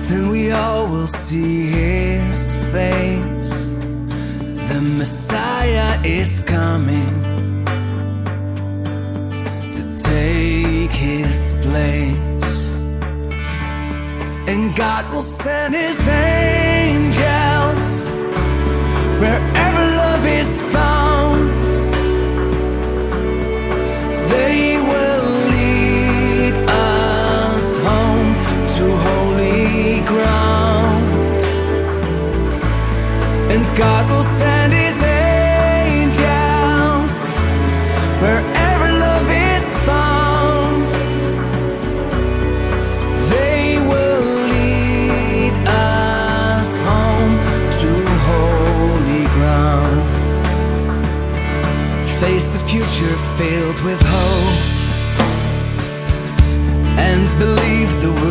then we all will see his face. The Messiah is coming to take his place, and God will send his angels wherever love is found. They will lead us home to holy ground, and God will send his angels wherever love is found. They will lead us home to holy ground. Face the future filled with hope.